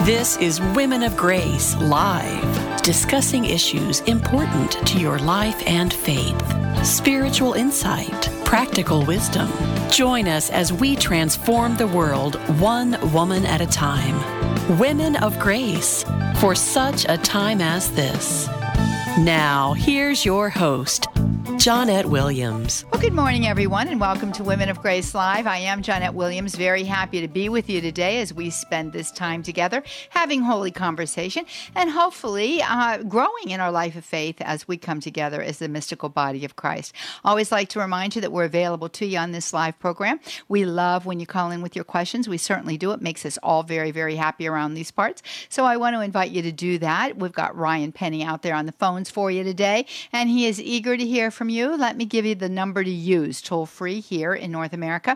This is Women of Grace Live, discussing issues important to your life and faith. Spiritual insight, practical wisdom. Join us as we transform the world one woman at a time. Women of Grace, for such a time as this. Now, here's your host, Johnnette Williams. Well, good morning, everyone, and welcome to Women of Grace Live. I am Johnnette Williams, very happy to be with you today as we spend this time together having holy conversation and hopefully growing in our life of faith as we come together as the mystical body of Christ. Always like to remind you that we're available to you on this live program. We love when you call in with your questions. We certainly do. It makes us all very, very happy around these parts. So I want to invite you to do that. We've got Ryan Penny out there on the phones for you today, and he is eager to hear from you. Let me give you the number to use, toll free here in North America,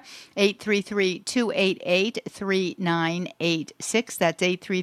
833-288-3986. That's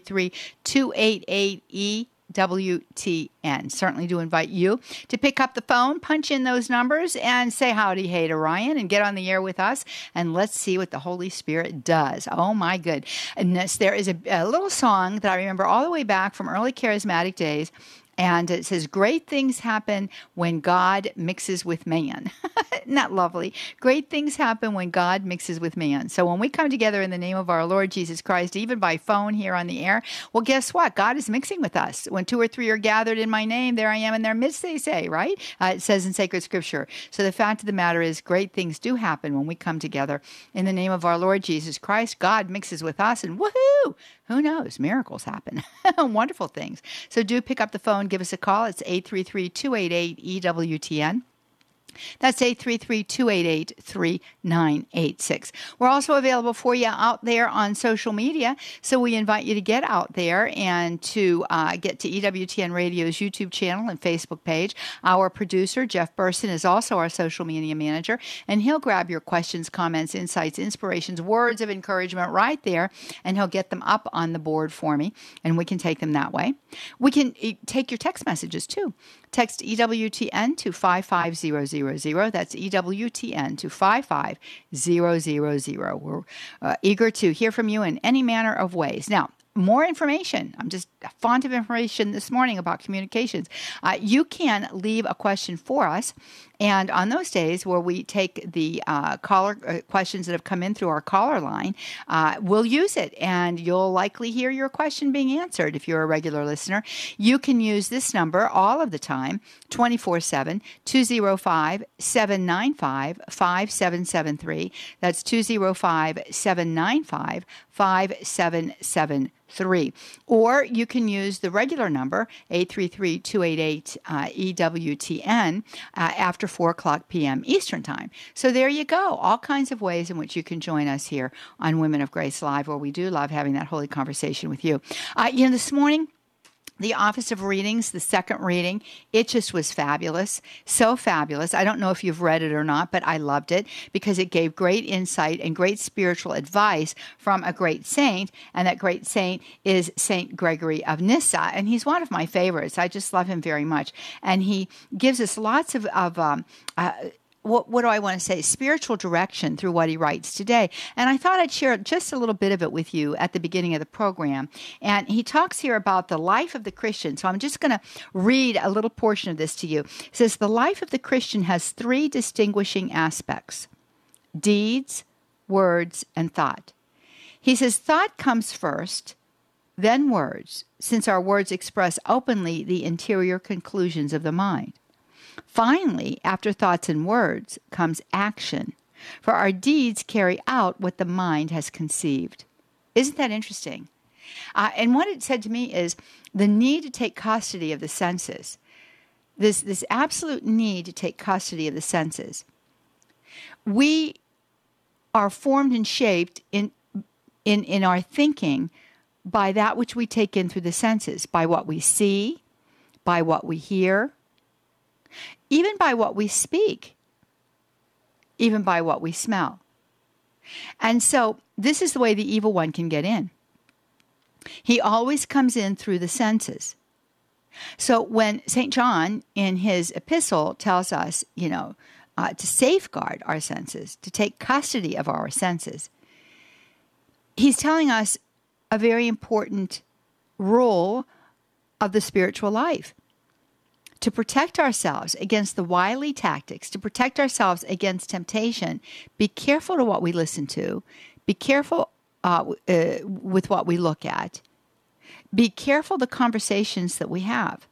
833-288-EWTN. Certainly do invite you to pick up the phone, punch in those numbers, and say howdy hey to Ryan and get on the air with us, and let's see what the Holy Spirit does. Oh, my goodness. There is a little song that I remember all the way back from early charismatic days. And it says, great things happen when God mixes with man. Isn't that lovely? Great things happen when God mixes with man. So when we come together in the name of our Lord Jesus Christ, even by phone here on the air, well, guess what? God is mixing with us. When two or three are gathered in my name, there I am in their midst, they say, right? It says in sacred scripture. So the fact of the matter is, great things do happen when we come together in the name of our Lord Jesus Christ. God mixes with us, and woohoo! Who knows? Miracles happen. Wonderful things. So do pick up the phone. Give us a call. It's 833-288-EWTN. That's 833-288-3986. We're also available for you out there on social media, so we invite you to get out there and to get to EWTN Radio's YouTube channel and Facebook page. Our producer, Jeff Burson, is also our social media manager, and he'll grab your questions, comments, insights, inspirations, words of encouragement right there, and he'll get them up on the board for me, and we can take them that way. We can take your text messages, too. Text EWTN to 55000. That's EWTN to 55000. We're eager to hear from you in any manner of ways. Now, more information. I'm just fond of information this morning about communications. You can leave a question for us. And on those days where we take the caller questions that have come in through our caller line, we'll use it. And you'll likely hear your question being answered if you're a regular listener. You can use this number all of the time, 24/7, 205-795-5773. That's 205-795-5773. Or you can use the regular number, 833-288-EWTN, after 4 o'clock p.m. Eastern Time. So there you go. All kinds of ways in which you can join us here on Women of Grace Live, where we do love having that holy conversation with you. This morning, the Office of Readings, the second reading, it just was fabulous. So fabulous. I don't know if you've read it or not, but I loved it because it gave great insight and great spiritual advice from a great saint. And that great saint is Saint Gregory of Nyssa. And he's one of my favorites. I just love him very much. And he gives us lots of what do I want to say? Spiritual direction through what he writes today. And I thought I'd share just a little bit of it with you at the beginning of the program. And he talks here about the life of the Christian. So I'm just going to read a little portion of this to you. It says, the life of the Christian has 3 distinguishing aspects: deeds, words, and thought. He says, thought comes first, then words, since our words express openly the interior conclusions of the mind. Finally, after thoughts and words, comes action, for our deeds carry out what the mind has conceived. Isn't that interesting? And what it said to me is the need to take custody of the senses, this absolute need to take custody of the senses. We are formed and shaped in our thinking by that which we take in through the senses, by what we see, by what we hear, even by what we speak, even by what we smell. And so this is the way the evil one can get in. He always comes in through the senses. So when St. John in his epistle tells us, to safeguard our senses, to take custody of our senses, he's telling us a very important rule of the spiritual life. To protect ourselves against the wily tactics, to protect ourselves against temptation, be careful to what we listen to. Be careful with what we look at. Be careful the conversations that we have.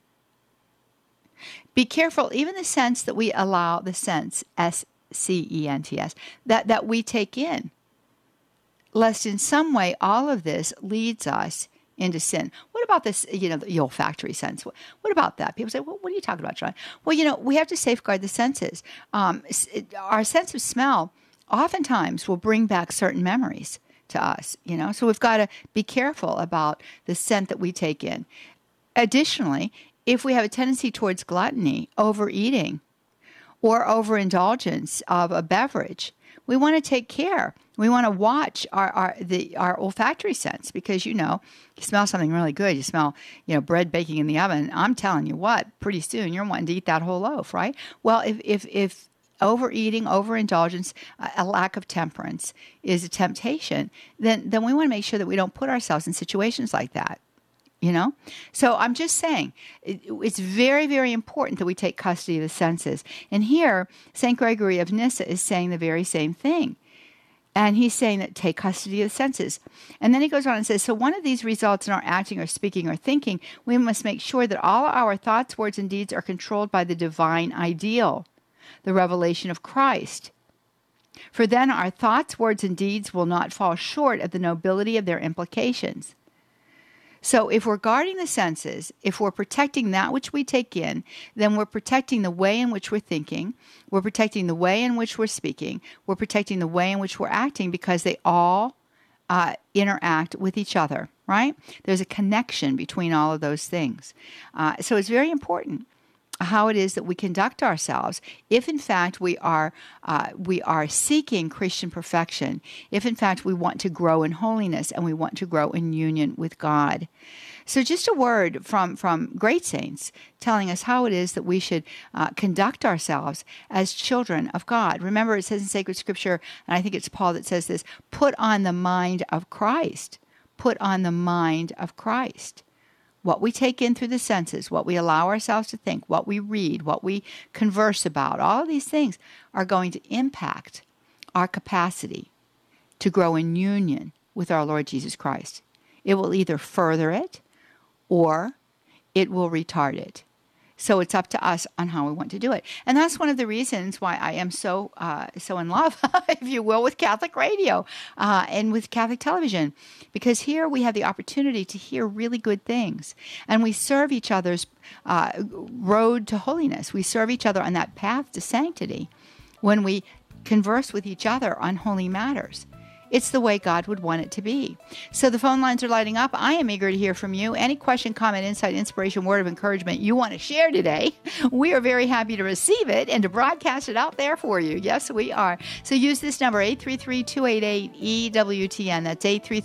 Be careful even the sense that we allow, the sense, S-C-E-N-T-S, that we take in, lest in some way all of this leads us into sin. What about this, the olfactory sense? What about that? People say, well, what are you talking about, John? Well, we have to safeguard the senses. Our sense of smell oftentimes will bring back certain memories to us, so we've got to be careful about the scent that we take in. Additionally, if we have a tendency towards gluttony, overeating, or overindulgence of a beverage, we want to take care. We want to watch our olfactory sense because, you smell something really good. You smell, bread baking in the oven. I'm telling you what, pretty soon you're wanting to eat that whole loaf, right? Well, if overeating, overindulgence, a lack of temperance is a temptation, then we want to make sure that we don't put ourselves in situations like that. So I'm just saying it's very, very important that we take custody of the senses. And here, St. Gregory of Nyssa is saying the very same thing. And he's saying that take custody of the senses. And then he goes on and says, so one of these results in our acting or speaking or thinking, we must make sure that all our thoughts, words, and deeds are controlled by the divine ideal, the revelation of Christ. For then our thoughts, words, and deeds will not fall short of the nobility of their implications. So if we're guarding the senses, if we're protecting that which we take in, then we're protecting the way in which we're thinking, we're protecting the way in which we're speaking, we're protecting the way in which we're acting because they all interact with each other, right? There's a connection between all of those things. So it's very important how it is that we conduct ourselves if in fact we are seeking Christian perfection, if in fact we want to grow in holiness and we want to grow in union with God. So just a word from great saints telling us how it is that we should conduct ourselves as children of God. Remember, it says in sacred scripture, and I think it's Paul that says this, put on the mind of Christ. Put on the mind of Christ. What we take in through the senses, what we allow ourselves to think, what we read, what we converse about, all of these things are going to impact our capacity to grow in union with our Lord Jesus Christ. It will either further it or it will retard it. So it's up to us on how we want to do it. And that's one of the reasons why I am so in love, if you will, with Catholic radio and with Catholic television. Because here we have the opportunity to hear really good things. And we serve each other's road to holiness. We serve each other on that path to sanctity when we converse with each other on holy matters. It's the way God would want it to be. So the phone lines are lighting up. I am eager to hear from you. Any question, comment, insight, inspiration, word of encouragement you want to share today, we are very happy to receive it and to broadcast it out there for you. Yes, we are. So use this number, 833-288-EWTN. That's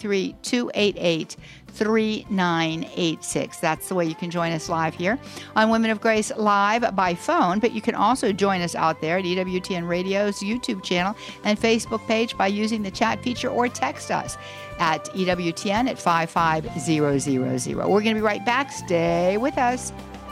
833-288-3986. That's the way you can join us live here on Women of Grace Live by phone, but you can also join us out there at EWTN Radio's YouTube channel and Facebook page by using the chat feature or text us at EWTN at 55000. We're going to be right back. Stay with us.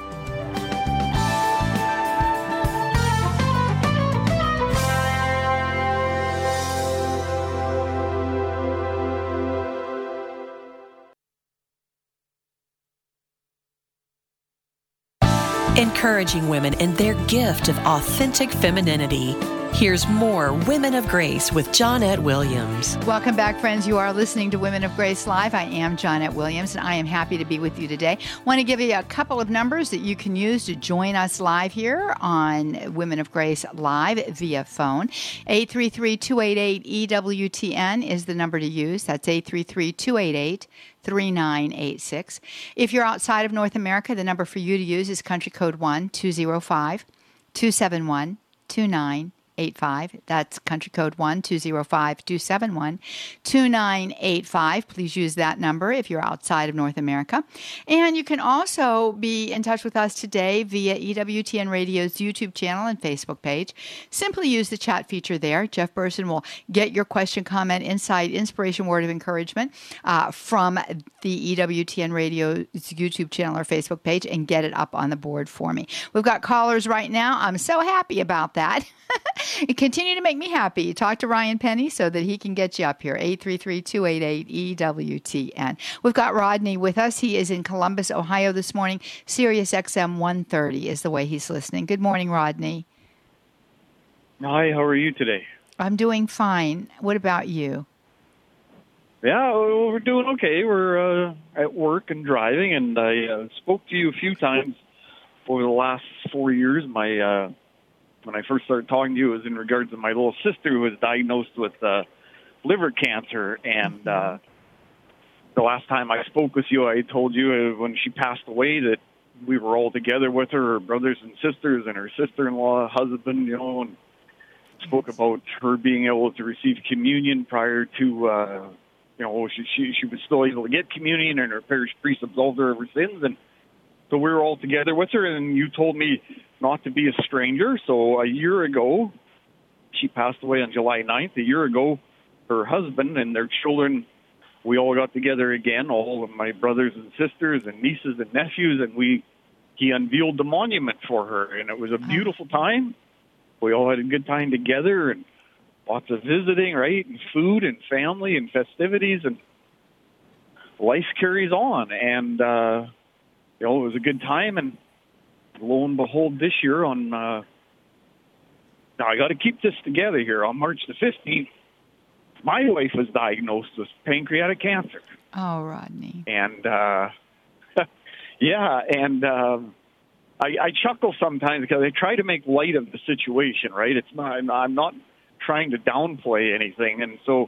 Encouraging women in their gift of authentic femininity. Here's more Women of Grace with Johnnette Williams. Welcome back, friends. You are listening to Women of Grace Live. I am Johnnette Williams, and I am happy to be with you today. Want to give you a couple of numbers that you can use to join us live here on Women of Grace Live via phone. 833-288-EWTN is the number to use. That's 833-288-3986. If you're outside of North America, the number for you to use is country code 1-205-271-2986. That's country code 1-205-271-2985. Please use that number if you're outside of North America. And you can also be in touch with us today via EWTN Radio's YouTube channel and Facebook page. Simply use the chat feature there. Jeff Burson will get your question, comment, insight, inspiration, word of encouragement from the EWTN Radio's YouTube channel or Facebook page and get it up on the board for me. We've got callers right now. I'm so happy about that. Continue to make me happy. Talk to Ryan Penny so that he can get you up here. 833-288-EWTN. We've got Rodney with us. He is in Columbus, Ohio this morning. Sirius XM 130 is the way he's listening. Good morning, Rodney. Hi, how are you today? I'm doing fine. What about you? Yeah, we're doing okay. We're at work and driving, and I spoke to you a few times over the last 4 years. When I first started talking to you, it was in regards to my little sister who was diagnosed with liver cancer. And the last time I spoke with you, I told you when she passed away that we were all together with her brothers and sisters, and her sister-in-law, husband, and spoke about her being able to receive communion prior to, she was still able to get communion, and her parish priest absolved her of her sins. And so we were all together with her, and you told me not to be a stranger. So a year ago, she passed away on July 9th. A year ago, her husband and their children, we all got together again, all of my brothers and sisters and nieces and nephews, and he unveiled the monument for her, and it was a beautiful time. We all had a good time together, and lots of visiting, right, and food and family and festivities, and life carries on. And it was a good time, and lo and behold, this year now I got to keep this together here. On March the 15th, my wife was diagnosed with pancreatic cancer. Oh, Rodney. And I chuckle sometimes because I try to make light of the situation, right? It's not, I'm not trying to downplay anything. And so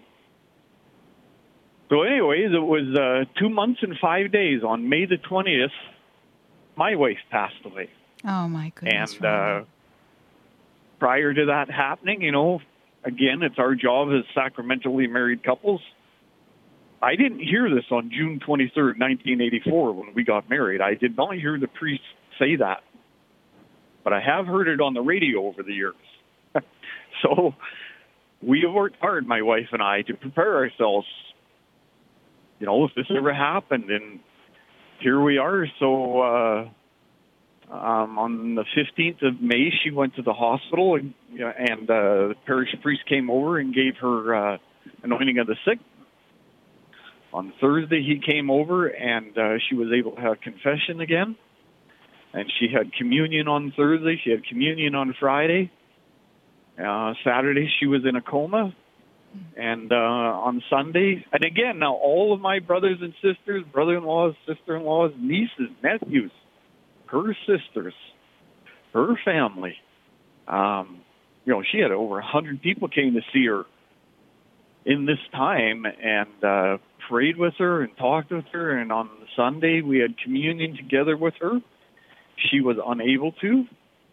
anyways, it was 2 months and 5 days. On May the 20th, my wife passed away. Oh, my goodness. And prior to that happening, again, it's our job as sacramentally married couples. I didn't hear this on June 23rd, 1984, when we got married. I did not hear the priest say that. But I have heard it on the radio over the years. So we have worked hard, my wife and I, to prepare ourselves, if this ever happened. And here we are. So on the 15th of May, she went to the hospital, and the parish priest came over and gave her anointing of the sick. On Thursday, he came over, and she was able to have confession again. And she had communion on Thursday. She had communion on Friday. Saturday, she was in a coma. And on Sunday, and again, now all of my brothers and sisters, brother-in-laws, sister-in-laws, nieces, nephews, her sisters, her family, she had over 100 people came to see her in this time and prayed with her and talked with her. And on Sunday, we had communion together with her. She was unable to.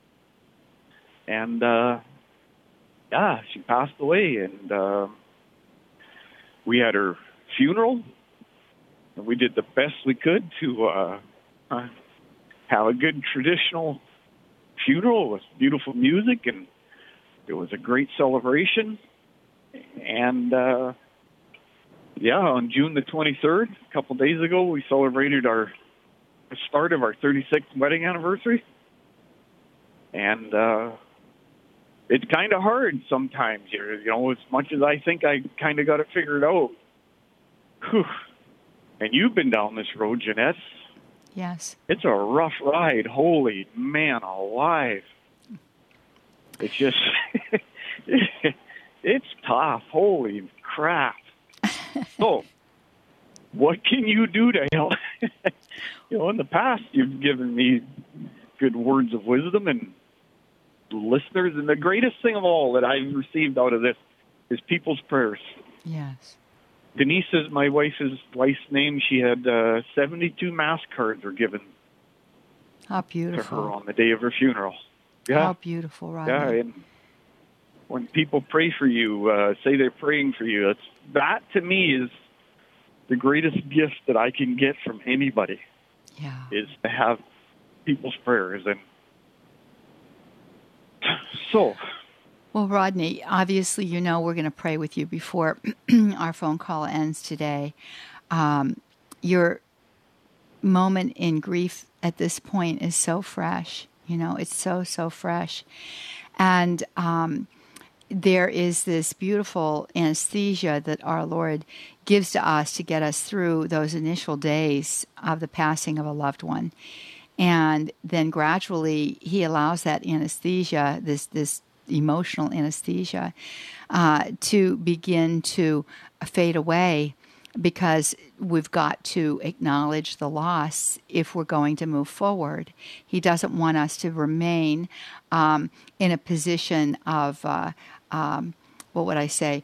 And, she passed away. And we had her funeral. And we did the best we could to have a good traditional funeral with beautiful music. And it was a great celebration. And, on June the 23rd, a couple days ago, we celebrated the start of our 36th wedding anniversary. And it's kind of hard sometimes, as much as I think I kind of got it figured out. Whew. And you've been down this road, Jeanette. Yes. It's a rough ride. Holy man alive. It's just, it's tough. Holy crap. So, what can you do to help? In the past, you've given me good words of wisdom and listeners. And the greatest thing of all that I've received out of this is people's prayers. Yes. Denise is my wife's name. She had 72 mass cards were given How beautiful. to her on the day of her funeral. Yeah. How beautiful, Rodney. Yeah, and when people pray for you, say they're praying for you, that to me is the greatest gift that I can get from anybody. Yeah. Is to have people's prayers. And so, well, Rodney, obviously, we're going to pray with you before our phone call ends today. Your moment in grief at this point is so fresh. It's so, so fresh. And there is this beautiful anesthesia that our Lord gives to us to get us through those initial days of the passing of a loved one. And then gradually he allows that anesthesia, this emotional anesthesia, to begin to fade away, because we've got to acknowledge the loss if we're going to move forward. He doesn't want us to remain in a position of, what would I say,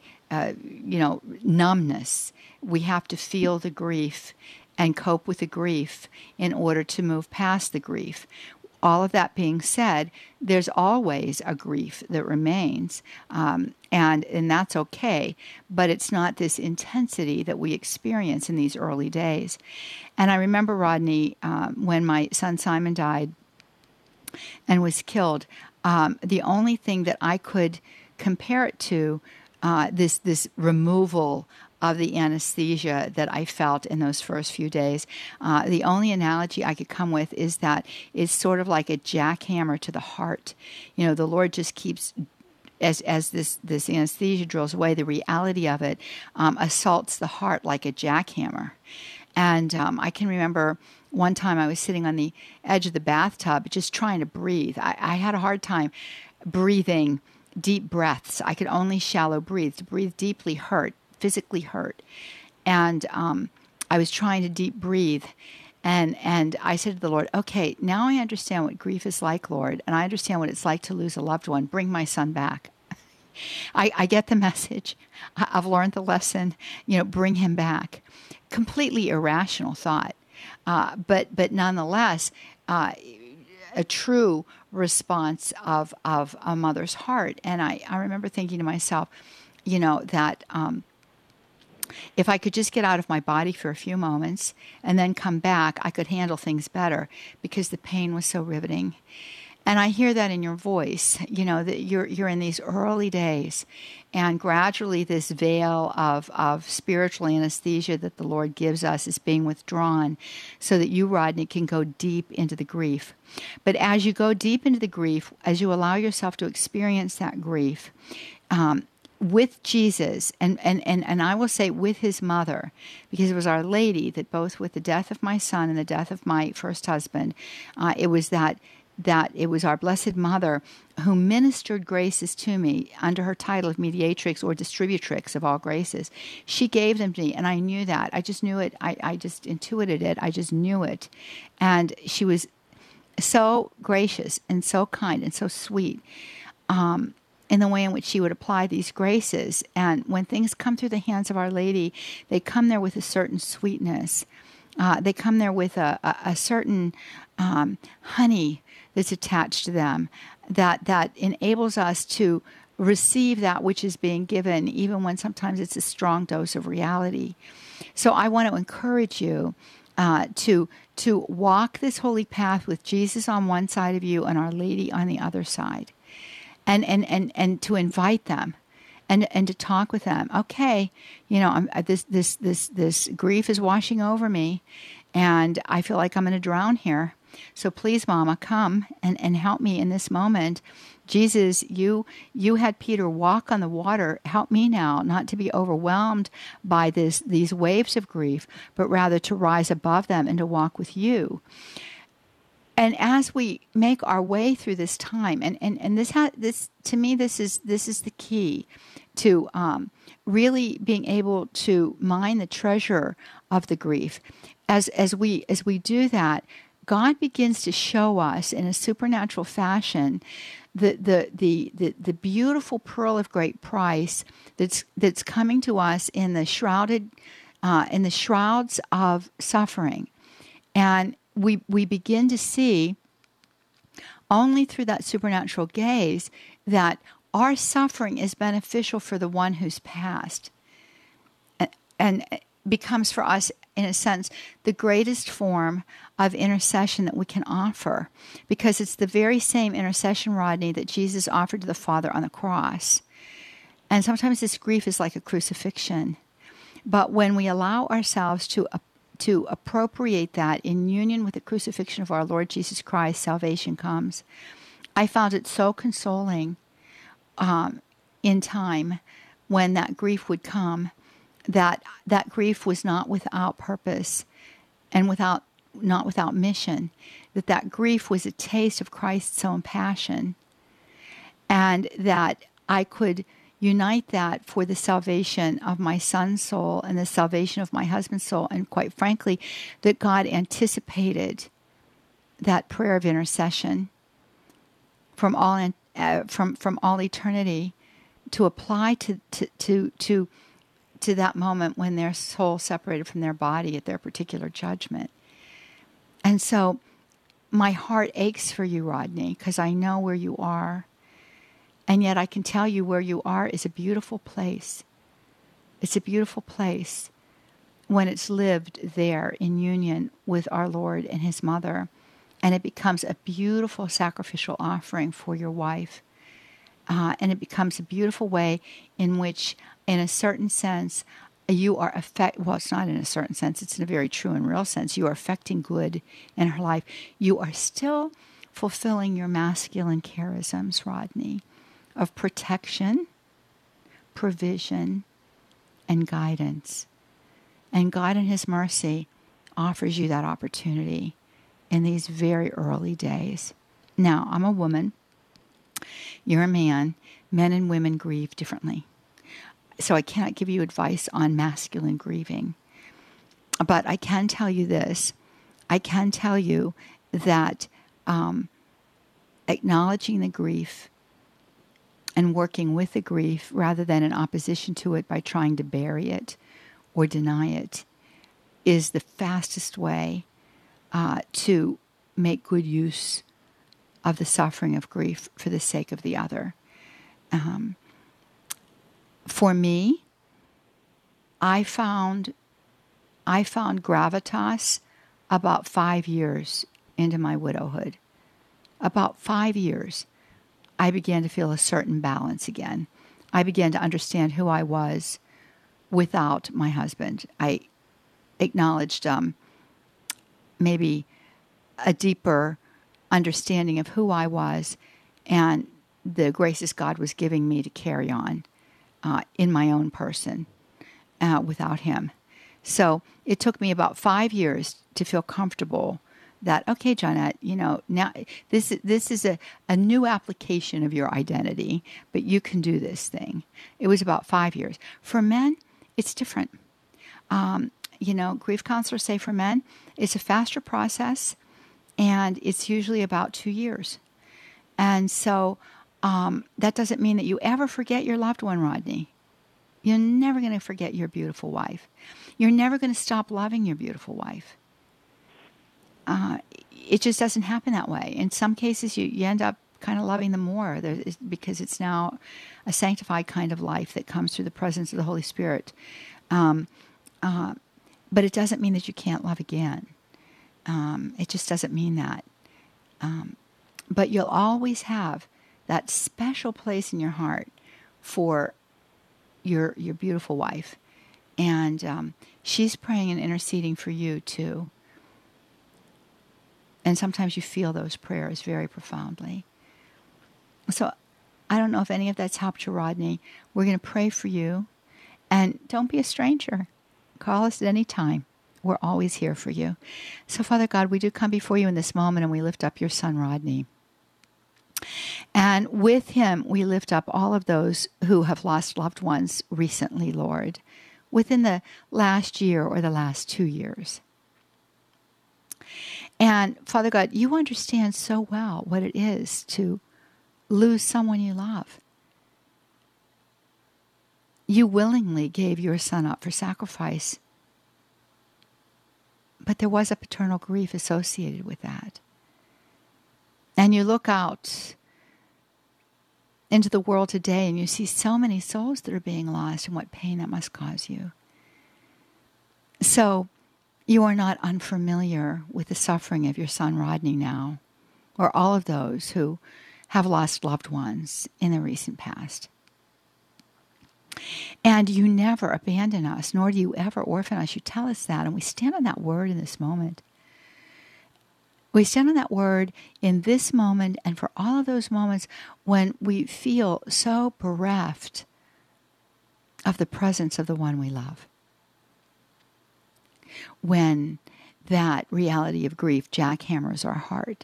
numbness. We have to feel the grief and cope with the grief in order to move past the grief. All of that being said, there's always a grief that remains, and that's okay, but it's not this intensity that we experience in these early days. And I remember, Rodney, when my son Simon died and was killed, the only thing that I could compare it to, this removal of the anesthesia that I felt in those first few days. The only analogy I could come with is that it's sort of like a jackhammer to the heart. The Lord just keeps, as this anesthesia drills away, the reality of it assaults the heart like a jackhammer. And I can remember one time I was sitting on the edge of the bathtub just trying to breathe. I had a hard time breathing deep breaths. I could only shallow breathe. To breathe deeply hurt. Physically hurt. And I was trying to deep breathe. And I said to the Lord, okay, now I understand what grief is like, Lord, and I understand what it's like to lose a loved one. Bring my son back. I get the message. I've learned the lesson. Bring him back. Completely irrational thought. But nonetheless, a true response of a mother's heart. And I remember thinking to myself, that if I could just get out of my body for a few moments and then come back, I could handle things better, because the pain was so riveting. And I hear that in your voice, that you're in these early days, and gradually this veil of spiritual anesthesia that the Lord gives us is being withdrawn, so that you, Rodney, can go deep into the grief. But as you go deep into the grief, as you allow yourself to experience that grief, with Jesus, and I will say with his mother, because it was Our Lady that both with the death of my son and the death of my first husband, it was that it was our Blessed Mother who ministered graces to me under her title of mediatrix or distributrix of all graces. She gave them to me, and I knew that. I just knew it. I just intuited it. I just knew it. And she was so gracious and so kind and so sweet, in the way in which she would apply these graces. And when things come through the hands of Our Lady, they come there with a certain sweetness. They come there with a certain honey that's attached to them that enables us to receive that which is being given, even when sometimes it's a strong dose of reality. So I want to encourage you to walk this holy path with Jesus on one side of you and Our Lady on the other side. And to invite them, and to talk with them. Okay, this grief is washing over me, and I feel like I'm going to drown here. So please, Mama, come and help me in this moment. Jesus, you had Peter walk on the water. Help me now not to be overwhelmed by these waves of grief, but rather to rise above them and to walk with you. And as we make our way through this time, and this to me, this is the key to really being able to mine the treasure of the grief. As we do that, God begins to show us in a supernatural fashion the beautiful pearl of great price that's coming to us in the shrouds of suffering. And we begin to see only through that supernatural gaze that our suffering is beneficial for the one who's passed, and becomes for us, in a sense, the greatest form of intercession that we can offer, because it's the very same intercession, Rodney, that Jesus offered to the Father on the cross. And sometimes this grief is like a crucifixion. But when we allow ourselves to appropriate that in union with the crucifixion of our Lord Jesus Christ, salvation comes. I found it so consoling in time when that grief would come, that grief was not without purpose and not without mission, that grief was a taste of Christ's own passion, and that I could unite that for the salvation of my son's soul and the salvation of my husband's soul, and quite frankly, that God anticipated that prayer of intercession from all eternity to apply to that moment when their soul separated from their body at their particular judgment. And so my heart aches for you, Rodney, because I know where you are. And yet I can tell you where you are is a beautiful place. It's a beautiful place when it's lived there in union with our Lord and His mother. And it becomes a beautiful sacrificial offering for your wife. And it becomes a beautiful way in which, in a certain sense, you are well, it's not in a certain sense, it's in a very true and real sense. You are affecting good in her life. You are still fulfilling your masculine charisms, Rodney, of protection, provision, and guidance. And God in His mercy offers you that opportunity in these very early days. Now, I'm a woman. You're a man. Men and women grieve differently. So I cannot give you advice on masculine grieving. But I can tell you this. I can tell you that acknowledging the grief and working with the grief rather than in opposition to it by trying to bury it or deny it is the fastest way to make good use of the suffering of grief for the sake of the other. For me, I found gravitas about 5 years into my widowhood. About 5 years, I began to feel a certain balance again. I began to understand who I was without my husband. I acknowledged maybe a deeper understanding of who I was and the graces God was giving me to carry on in my own person without him. So it took me about 5 years to feel comfortable that, okay, Johnette, now this is a new application of your identity, but you can do this thing. It was about 5 years. For men, it's different. Grief counselors say for men, it's a faster process, and it's usually about 2 years. And so that doesn't mean that you ever forget your loved one, Rodney. You're never going to forget your beautiful wife. You're never going to stop loving your beautiful wife. It just doesn't happen that way. In some cases, you end up kind of loving them more because it's now a sanctified kind of life that comes through the presence of the Holy Spirit. But it doesn't mean that you can't love again. It just doesn't mean that. But you'll always have that special place in your heart for your beautiful wife. And she's praying and interceding for you too. And sometimes you feel those prayers very profoundly. So I don't know if any of that's helped you, Rodney. We're going to pray for you. And don't be a stranger. Call us at any time. We're always here for you. So, Father God, we do come before you in this moment, and we lift up your son, Rodney. And with him, we lift up all of those who have lost loved ones recently, Lord, within the last year or the last 2 years. And Father God, you understand so well what it is to lose someone you love. You willingly gave your son up for sacrifice, but there was a paternal grief associated with that. And you look out into the world today and you see so many souls that are being lost and what pain that must cause you. So you are not unfamiliar with the suffering of your son Rodney now, or all of those who have lost loved ones in the recent past. And you never abandon us, nor do you ever orphan us. You tell us that, and we stand on that word in this moment. We stand on that word in this moment and for all of those moments when we feel so bereft of the presence of the one we love. When that reality of grief jackhammers our heart,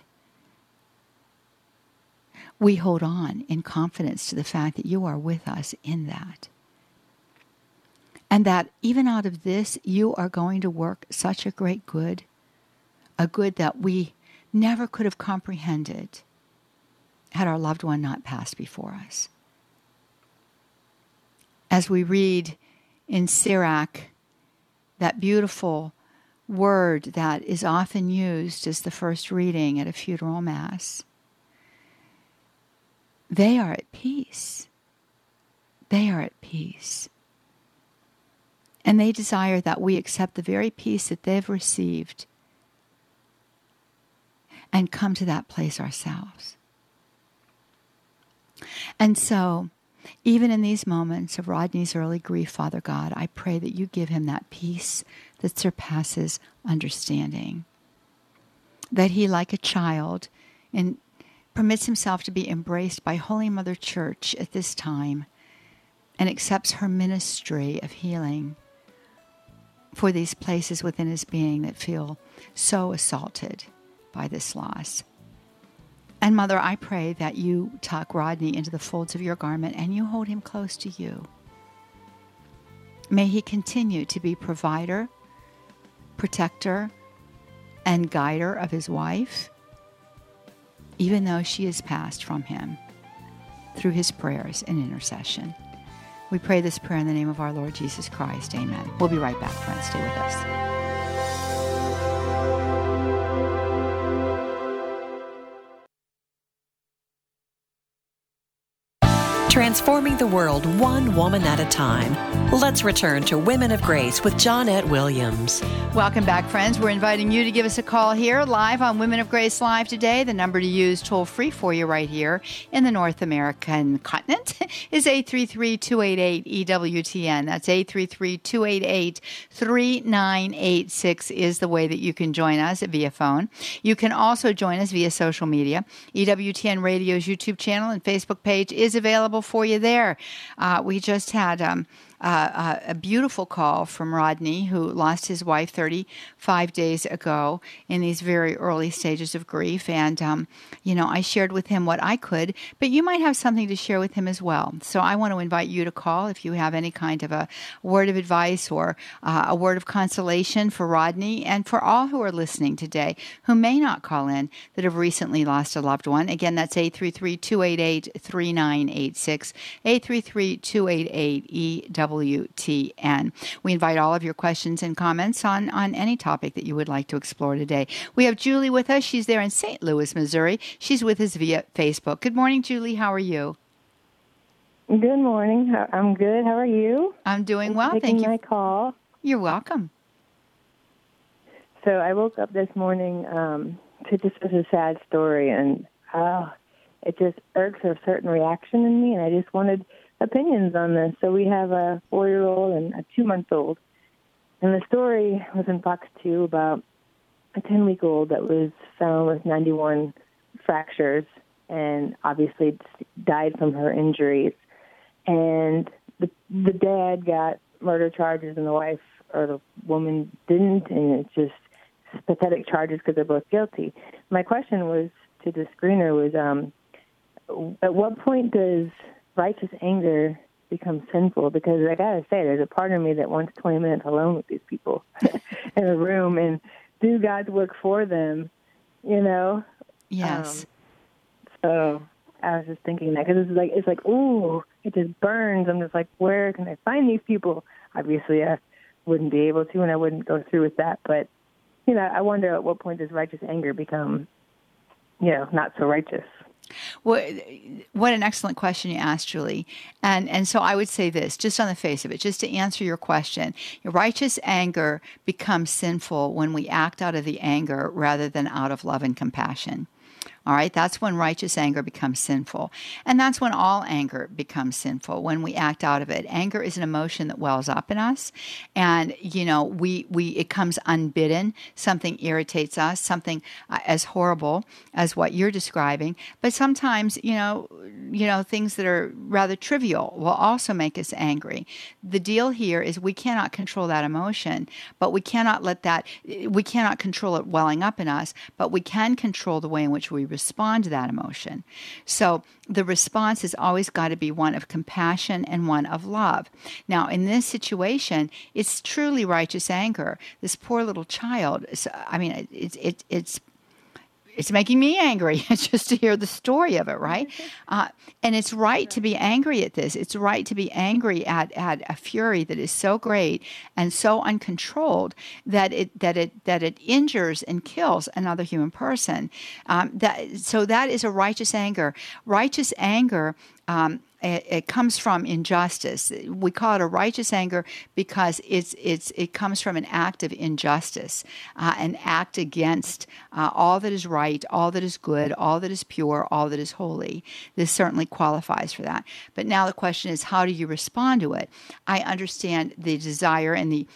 we hold on in confidence to the fact that you are with us in that. And that even out of this, you are going to work such a great good, a good that we never could have comprehended had our loved one not passed before us. As we read in Sirach, that beautiful word that is often used as the first reading at a funeral mass, they are at peace. They are at peace. And they desire that we accept the very peace that they've received and come to that place ourselves. And so, even in these moments of Rodney's early grief, Father God, I pray that you give him that peace that surpasses understanding. That he, like a child, permits himself to be embraced by Holy Mother Church at this time and accepts her ministry of healing for these places within his being that feel so assaulted by this loss. And Mother, I pray that you tuck Rodney into the folds of your garment and you hold him close to you. May he continue to be provider, protector, and guider of his wife, even though she has passed from him, through his prayers and intercession. We pray this prayer in the name of our Lord Jesus Christ. Amen. We'll be right back, friends. Stay with us. Transforming the world one woman at a time. Let's return to Women of Grace with Johnnette Williams. Welcome back, friends. We're inviting you to give us a call here live on Women of Grace Live today. The number to use toll-free for you right here in the North American continent is 833-288-EWTN. That's 833-288-3986 is the way that you can join us via phone. You can also join us via social media. EWTN Radio's YouTube channel and Facebook page is available for you there. We just had a beautiful call from Rodney, who lost his wife 35 days ago in these very early stages of grief. And, I shared with him what I could, but you might have something to share with him as well. So I want to invite you to call if you have any kind of a word of advice or a word of consolation for Rodney and for all who are listening today who may not call in that have recently lost a loved one. Again, that's 833-288-3986, 833-288-EWTN. We invite all of your questions and comments on any topic that you would like to explore today. We have Julie with us. She's there in St. Louis, Missouri. She's with us via Facebook. Good morning, Julie. How are you? Good morning. I'm good. How are you? I'm doing well. Thank you. Thank you. My call. You're welcome. So I woke up this morning to just a sad story, and it just irks a certain reaction in me, and I just wanted opinions on this. So we have a 4-year-old and a 2-month-old, and the story was in Fox 2 about a 10-week-old that was found with 91 fractures and obviously died from her injuries. And the dad got murder charges and the wife or the woman didn't, and it's just pathetic charges because they're both guilty. My question was to the screener was, at what point does righteous anger become sinful? Because I got to say, there's a part of me that wants 20 minutes alone with these people in a room and do God's work for them, Yes. So I was just thinking that because it's like, ooh, it just burns. I'm just like, where can I find these people? Obviously, I wouldn't be able to, and I wouldn't go through with that. But, I wonder at what point does righteous anger become, not so righteous. What an excellent question you asked, Julie. And so I would say this, just on the face of it, just to answer your question, righteous anger becomes sinful when we act out of the anger rather than out of love and compassion. All right, that's when righteous anger becomes sinful. And that's when all anger becomes sinful, when we act out of it. Anger is an emotion that wells up in us. And, it comes unbidden. Something irritates us, something as horrible as what you're describing. But sometimes, things that are rather trivial will also make us angry. The deal here is we cannot control that emotion, but we cannot control it welling up in us, but we can control the way in which we respond to that emotion. So the response has always got to be one of compassion and one of love. Now, in this situation, it's truly righteous anger. This poor little child, it's making me angry just to hear the story of it, right? And it's right to be angry at this. It's right to be angry at a fury that is so great and so uncontrolled that it injures and kills another human person. So that is a righteous anger. Righteous anger. It comes from injustice. We call it a righteous anger because it comes from an act of injustice, an act against all that is right, all that is good, all that is pure, all that is holy. This certainly qualifies for that. But now the question is, how do you respond to it? I understand the desire and the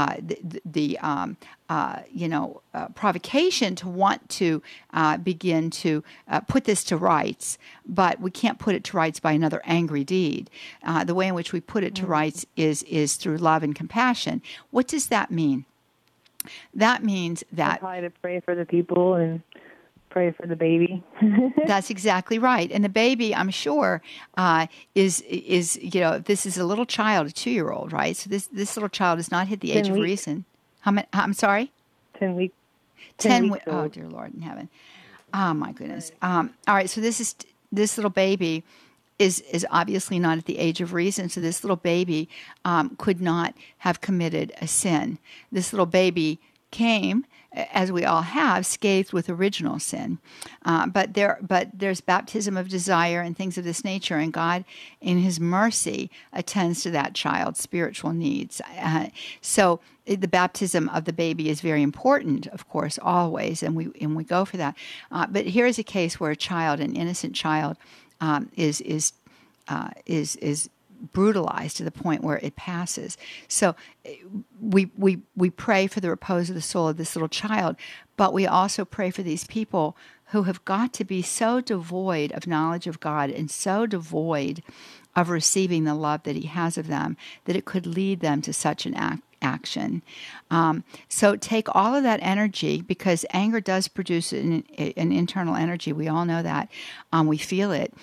provocation to want to begin to put this to rights, but we can't put it to rights by another angry deed. The way in which we put it to rights is through love and compassion. What does that mean? That means that probably to pray for the people and pray for the baby. That's exactly right. And the baby, I'm sure, is this is a little child, a 2-year-old, right? So this little child has not hit the age of reason. How many? I'm sorry? 10 weeks. 10 weeks. Oh, dear Lord in heaven. Oh, my goodness. All right. So this little baby is obviously not at the age of reason. So this little baby could not have committed a sin. This little baby came, as we all have, scathed with original sin. But there's baptism of desire and things of this nature, and God, in His mercy, attends to that child's spiritual needs. So the baptism of the baby is very important, of course, always, and we go for that. But here is a case where a child, an innocent child, is brutalized to the point where it passes. So we pray for the repose of the soul of this little child, but we also pray for these people who have got to be so devoid of knowledge of God and so devoid of receiving the love that He has of them that it could lead them to such an action. So take all of that energy, because anger does produce an internal energy. We all know that. We feel it.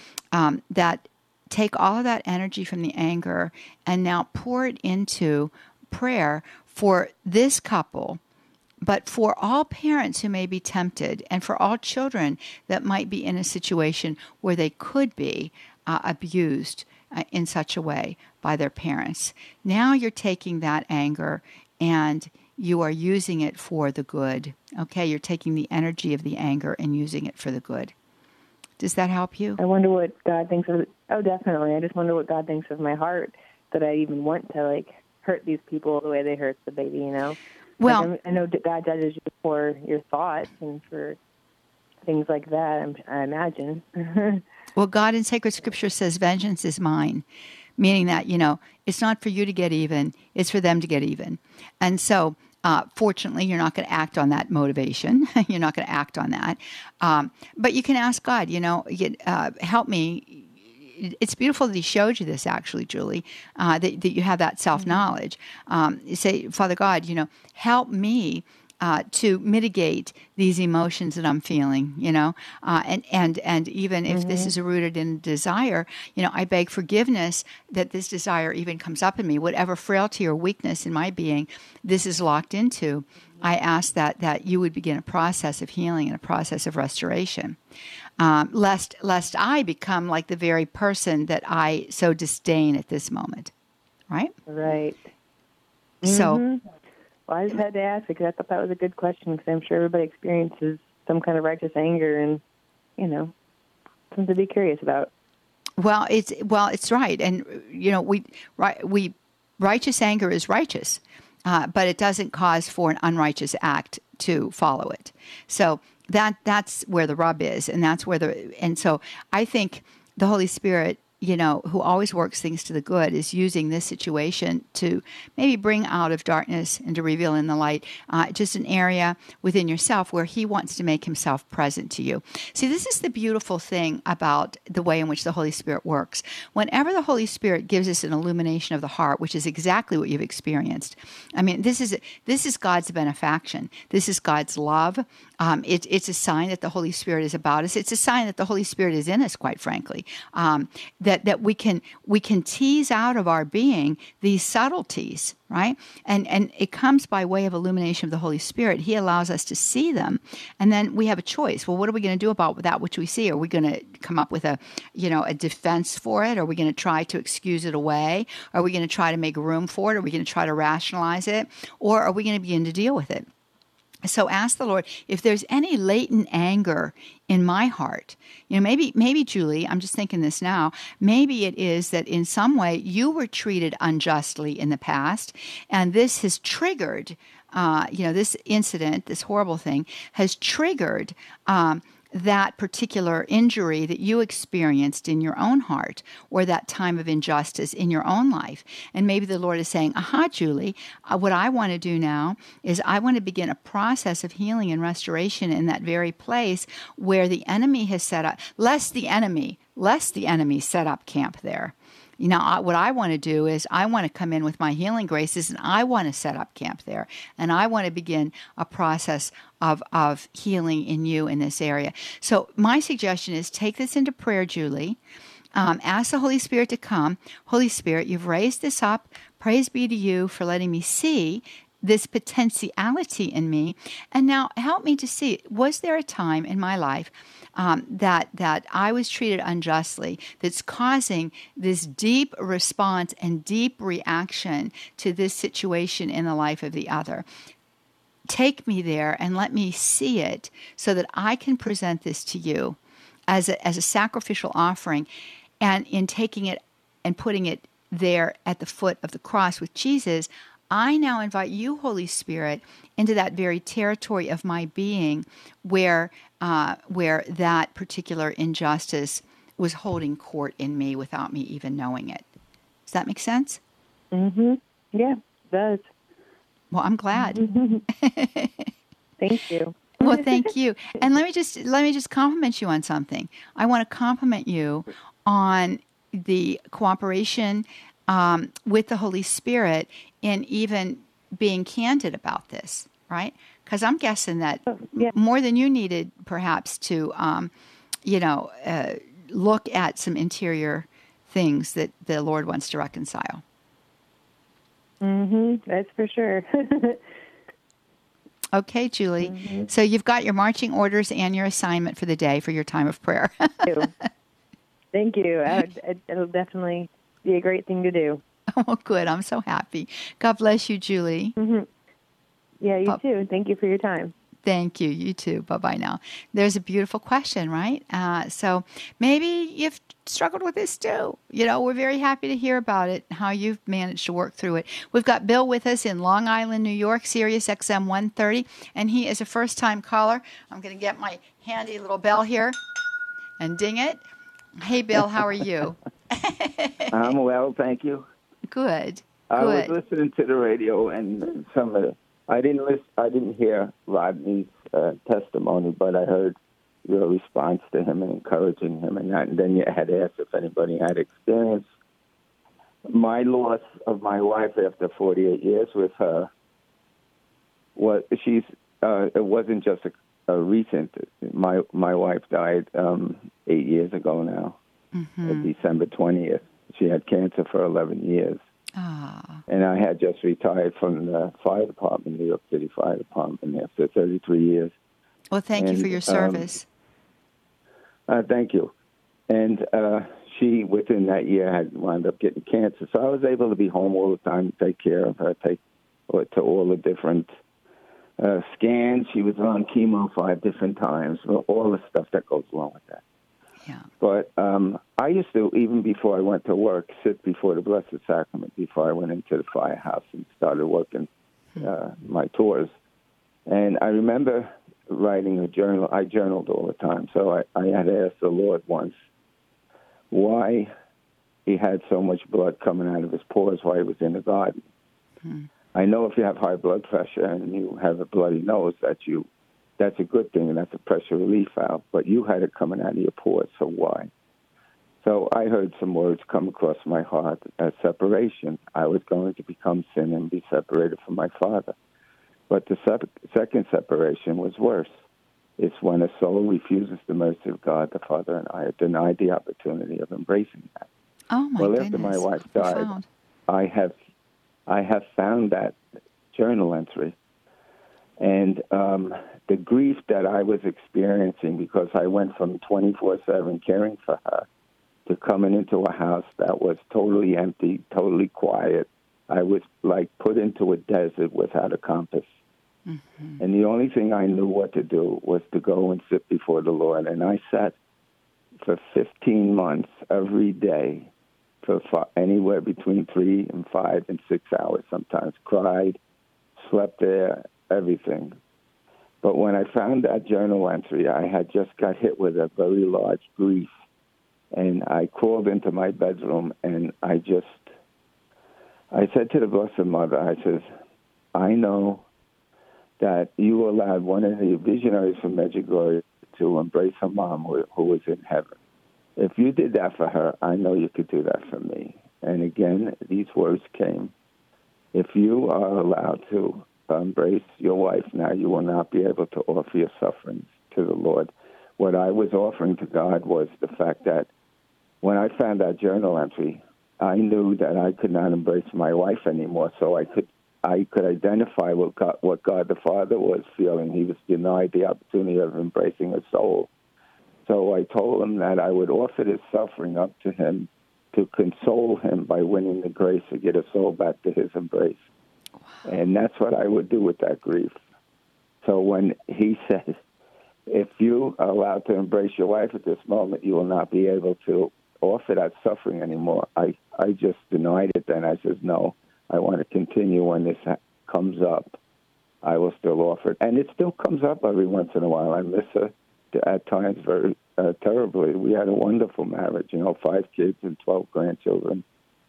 Take all of that energy from the anger and now pour it into prayer for this couple, but for all parents who may be tempted and for all children that might be in a situation where they could be abused in such a way by their parents. Now you're taking that anger and you are using it for the good. Okay, you're taking the energy of the anger and using it for the good. Does that help you? I wonder what God thinks of it. Oh, definitely. I just wonder what God thinks of my heart, that I even want to, hurt these people the way they hurt the baby, Well, I know that God judges you for your thoughts and for things like that, I imagine. Well, God in sacred scripture says, vengeance is mine, meaning that, it's not for you to get even, it's for them to get even. And so, fortunately, you're not going to act on that motivation. You're not going to act on that. But you can ask God, help me. It's beautiful that He showed you this, actually, Julie, that you have that self-knowledge. You say, Father God, help me to mitigate these emotions that I'm feeling, and even if this is rooted in desire, I beg forgiveness that this desire even comes up in me, whatever frailty or weakness in my being this is locked into. I ask that you would begin a process of healing and a process of restoration, lest I become like the very person that I so disdain at this moment, right? Right. So. Well, I just had to ask because I thought that was a good question, because I'm sure everybody experiences some kind of righteous anger, and, something to be curious about. Well, it's right, and we righteous anger is righteous, but it doesn't cause for an unrighteous act to follow it. So that's where the rub is, and that's where so I think the Holy Spirit, who always works things to the good, is using this situation to maybe bring out of darkness and to reveal in the light just an area within yourself where he wants to make himself present to you. See, this is the beautiful thing about the way in which the Holy Spirit works. Whenever the Holy Spirit gives us an illumination of the heart, which is exactly what you've experienced, I mean, this is God's benefaction. This is God's love. It's a sign that the Holy Spirit is about us. It's a sign that the Holy Spirit is in us, quite frankly. That we can tease out of our being these subtleties, right? And it comes by way of illumination of the Holy Spirit. He allows us to see them, and then we have a choice. Well, what are we going to do about that which we see? Are we going to come up with a defense for it? Are we going to try to excuse it away? Are we going to try to make room for it? Are we going to try to rationalize it? Or are we going to begin to deal with it? So ask the Lord if there's any latent anger in my heart. Maybe Julie, I'm just thinking this now, maybe it is that in some way you were treated unjustly in the past, and this has triggered, this incident, this horrible thing, has triggered that particular injury that you experienced in your own heart, or that time of injustice in your own life. And maybe the Lord is saying, aha, Julie, what I want to do now is I want to begin a process of healing and restoration in that very place where the enemy has set up, lest the enemy set up camp there. What I want to do is I want to come in with my healing graces, and I want to set up camp there. And I want to begin a process of healing in you in this area. So my suggestion is take this into prayer, Julie. Ask the Holy Spirit to come. Holy Spirit, you've raised this up. Praise be to you for letting me see this potentiality in me. And now help me to see, was there a time in my life that I was treated unjustly that's causing this deep response and deep reaction to this situation in the life of the other? Take me there and let me see it so that I can present this to you as a sacrificial offering. And in taking it and putting it there at the foot of the cross with Jesus, I now invite you, Holy Spirit, into that very territory of my being where that particular injustice was holding court in me without me even knowing it. Does that make sense? Mm-hmm. Yeah, it does. Well, I'm glad. Thank you. Well, thank you. And let me just compliment you on something. I want to compliment you on the cooperation with the Holy Spirit in even being candid about this, right? Because I'm guessing that more than you needed, perhaps, to, look at some interior things that the Lord wants to reconcile. Mm-hmm. That's for sure. Okay, Julie. Mm-hmm. So you've got your marching orders and your assignment for the day for your time of prayer. Thank you. It'll definitely be a great thing to do. Oh, good. I'm so happy. God bless you, Julie. Mm-hmm. Yeah, you too. Thank you for your time. Thank you. You too. Bye-bye now. There's a beautiful question, right? So maybe you've struggled with this too. We're very happy to hear about it, how you've managed to work through it. We've got Bill with us in Long Island, New York, Sirius XM 130, and he is a first-time caller. I'm going to get my handy little bell here and ding it. Hey, Bill, how are you? I'm well, thank you. Good. I was listening to the radio, and I didn't hear Rodney's testimony, but I heard your response to him and encouraging him and that. And then you had asked if anybody had experienced my loss of my wife after 48 years with her. It wasn't just a recent. My wife died 8 years ago now, December 20th. She had cancer for 11 years. Ah. And I had just retired from the fire department, New York City Fire Department, after 33 years. Well, thank you for your service. Thank you. And she, within that year, had wound up getting cancer. So I was able to be home all the time, take care of her, take her to all the different scans. She was on chemo 5 different times, all the stuff that goes along with that. Yeah. But I used to, even before I went to work, sit before the Blessed Sacrament before I went into the firehouse and started working my tours. And I remember writing a journal. I journaled all the time. So I had asked the Lord once why he had so much blood coming out of his pores while he was in the garden. I know if you have high blood pressure and you have a bloody nose, that's a good thing, and that's a pressure relief valve. But you had it coming out of your pores, so why? So I heard some words come across my heart as separation. I was going to become sin and be separated from my Father. But the second separation was worse. It's when a soul refuses the mercy of God, the Father, and I are denied the opportunity of embracing that. Oh, my goodness. goodness. After my wife died, Profound. I have found that journal entry. And the grief that I was experiencing, because I went from 24/7 caring for her to coming into a house that was totally empty, totally quiet. I was like put into a desert without a compass. Mm-hmm. And the only thing I knew what to do was to go and sit before the Lord. And I sat for 15 months every day for anywhere between 3 and 5 and 6 hours, sometimes cried, slept there, everything. But when I found that journal entry, I had just got hit with a very large grief. And I crawled into my bedroom, and I said to the Blessed Mother, I said, I know that you allowed one of the visionaries from Medjugorje to embrace her mom who was in heaven. If you did that for her, I know you could do that for me. And again, these words came. If you are allowed to embrace your wife now, you will not be able to offer your sufferings to the Lord. What I was offering to God was the fact that when I found that journal entry, I knew that I could not embrace my wife anymore, so I could identify what God the Father was feeling. He was denied the opportunity of embracing a soul. So I told him that I would offer this suffering up to him to console him by winning the grace to get a soul back to his embrace. Wow. And that's what I would do with that grief. So when he said, if you are allowed to embrace your wife at this moment, you will not be able to offer that suffering anymore. I just denied it then. I said, no, I want to continue when this comes up. I will still offer it. And it still comes up every once in a while. I miss her at times very terribly. We had a wonderful marriage, 5 kids and 12 grandchildren.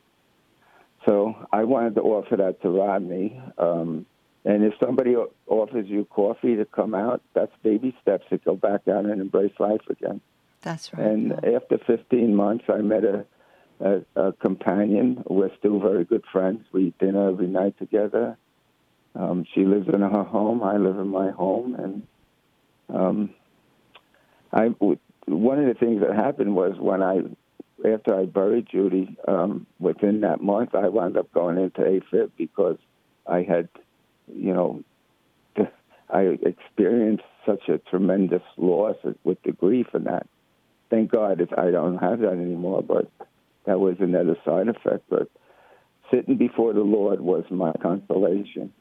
So I wanted to offer that to Rodney. And if somebody offers you coffee to come out, that's baby steps to go back out and embrace life again. That's right. And after 15 months, I met a companion. We're still very good friends. We eat dinner every night together. She lives in her home. I live in my home. And one of the things that happened was after I buried Judy, within that month, I wound up going into AFib because I had, I experienced such a tremendous loss with the grief and that. Thank God I don't have that anymore, but that was another side effect. But sitting before the Lord was my consolation,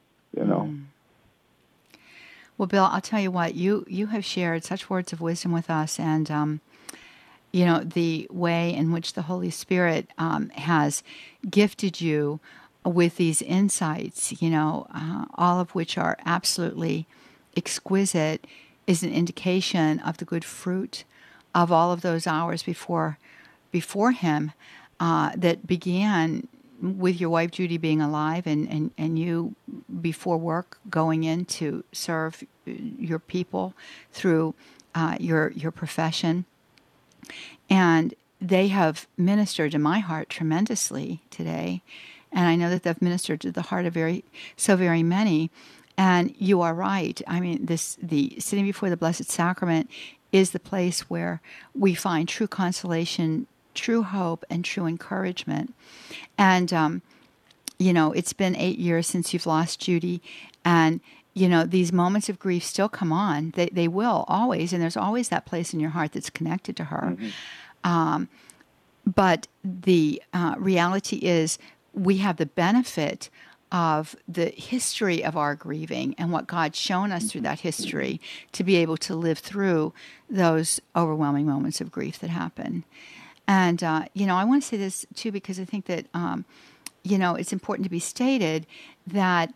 Well, Bill, I'll tell you what, you have shared such words of wisdom with us, and the way in which the Holy Spirit has gifted you with these insights, all of which are absolutely exquisite, is an indication of the good fruit of all of those hours before him that began with your wife Judy being alive and you before work going in to serve your people through your profession. And they have ministered to my heart tremendously today. And I know that they've ministered to the heart of so very many. And you are right. I mean, the sitting before the Blessed Sacrament is the place where we find true consolation, true hope, and true encouragement. And, it's been 8 years since you've lost Judy. And, these moments of grief still come on. They will always. And there's always that place in your heart that's connected to her. Mm-hmm. But the reality is we have the benefit of the history of our grieving and what God's shown us through that history to be able to live through those overwhelming moments of grief that happen. And, I want to say this, too, because I think that, it's important to be stated that,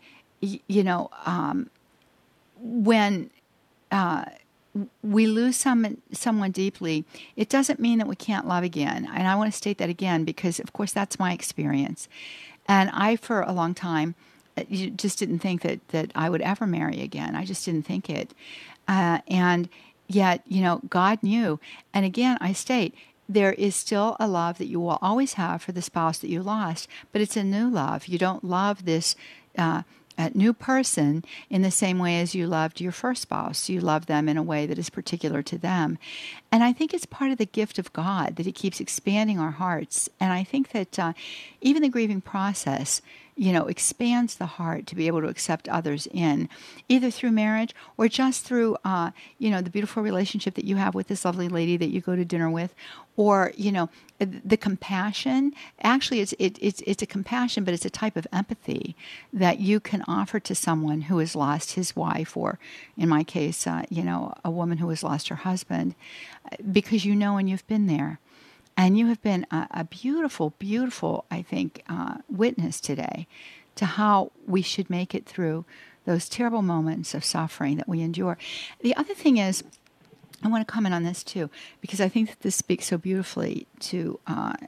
when we lose someone deeply, it doesn't mean that we can't love again. And I want to state that again because, of course, that's my experience. And I, for a long time, just didn't think that I would ever marry again. I just didn't think it. And yet, God knew. And again, I state, there is still a love that you will always have for the spouse that you lost, but it's a new love. You don't love this a new person in the same way as you loved your first spouse. You love them in a way that is particular to them. And I think it's part of the gift of God that He keeps expanding our hearts. And I think that even the grieving process, expands the heart to be able to accept others in, either through marriage or just through, the beautiful relationship that you have with this lovely lady that you go to dinner with, or, the compassion. Actually, it's a compassion, but it's a type of empathy that you can offer to someone who has lost his wife, or in my case, a woman who has lost her husband, because and you've been there. And you have been a beautiful, beautiful, I think, witness today to how we should make it through those terrible moments of suffering that we endure. The other thing is, I want to comment on this too, because I think that this speaks so beautifully to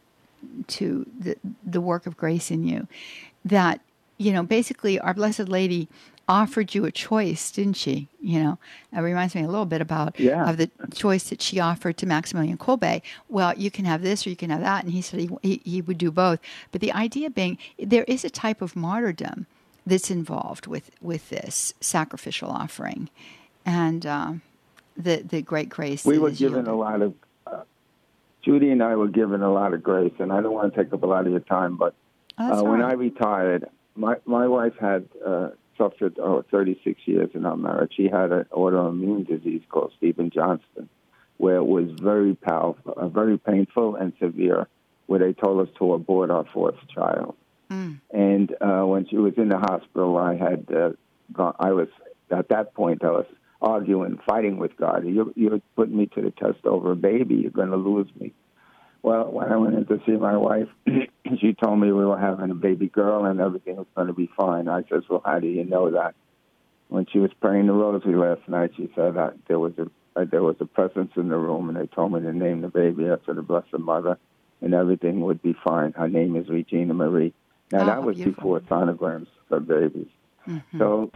the work of grace in you, that, basically our Blessed Lady offered you a choice, didn't she? It reminds me a little bit of the choice that she offered to Maximilian Kolbe. Well, you can have this or you can have that. And he said he would do both. But the idea being, there is a type of martyrdom that's involved with this sacrificial offering. And the great grace. We were given a lot of, Judy and I were given a lot of grace. And I don't want to take up a lot of your time, but when I retired, my wife had suffered 36 years in our marriage. She had an autoimmune disease called Stevens-Johnson, where it was very powerful, very painful and severe, where they told us to abort our fourth child. And when she was in the hospital, I was at that point, I was arguing, fighting with God. You're putting me to the test over a baby. You're going to lose me. Well, when I went in to see my wife, she told me we were having a baby girl and everything was going to be fine. I said, well, how do you know that? When she was praying the rosary last night, she said that there was a presence in the room, and they told me to name the baby after the Blessed Mother, and everything would be fine. Her name is Regina Marie. Now, that was before sonograms for babies. Mm-hmm. So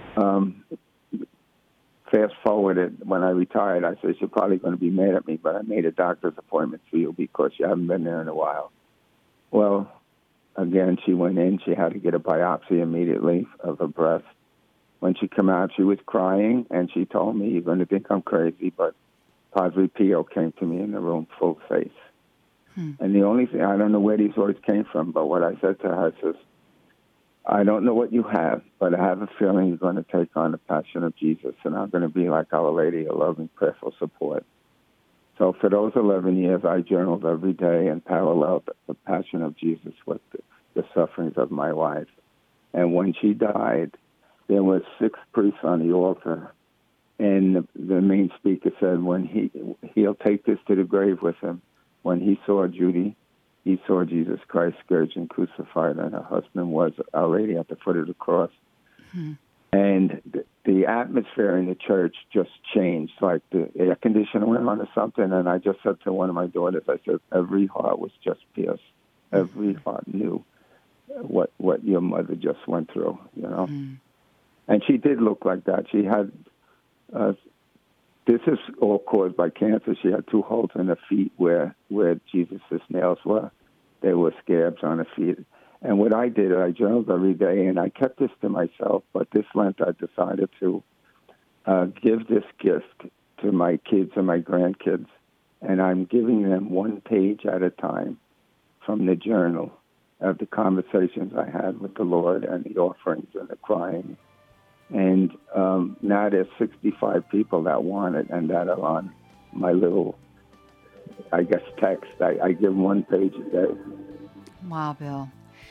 fast forwarded, when I retired, I said, you're probably going to be mad at me, but I made a doctor's appointment for you because you haven't been there in a while. Well, again, she went in. She had to get a biopsy immediately of her breast. When she came out, she was crying, and she told me, you're going to think I'm crazy, but Padre Pio came to me in the room full face. And the only thing, I don't know where these words came from, but what I said to her is, I don't know what you have, but I have a feeling you're going to take on the passion of Jesus, and I'm going to be like Our Lady, a loving, prayerful support. So for those 11 years, I journaled every day and paralleled the passion of Jesus with the sufferings of my wife. And when she died, there were 6 priests on the altar, and the main speaker said, when he'll take this to the grave with him. When he saw Judy, he saw Jesus Christ scourged and crucified, and her husband was Our Lady at the foot of the cross. Mm-hmm. And the atmosphere in the church just changed, like the air conditioner went on or something. And I just said to one of my daughters, I said, every heart was just pierced. Every heart knew what your mother just went through, Mm-hmm. And she did look like that. She had, this is all caused by cancer. She had 2 holes in her feet where Jesus' nails were. They were scabs on her feet. And what I did, I journaled every day, and I kept this to myself. But this Lent, I decided to give this gift to my kids and my grandkids. And I'm giving them 1 page at a time from the journal of the conversations I had with the Lord and the offerings and the crying. And now there's 65 people that want it, and that are on my little, text. I give 1 page a day. Wow, Bill.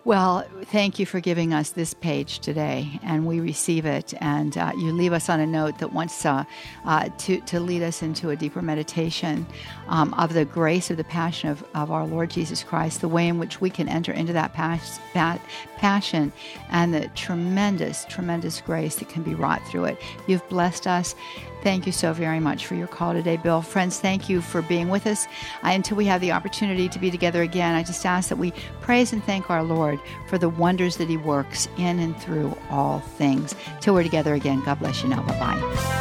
Well, thank you for giving us this page today, and we receive it. And you leave us on a note that wants to lead us into a deeper meditation of the grace of the passion of our Lord Jesus Christ, the way in which we can enter into that passion and the tremendous, tremendous grace that can be wrought through it. You've blessed us. Thank you so very much for your call today, Bill. Friends, thank you for being with us. Until we have the opportunity to be together again, I just ask that we praise and thank our Lord for the wonders that He works in and through all things. Till we're together again, God bless you now. Bye-bye.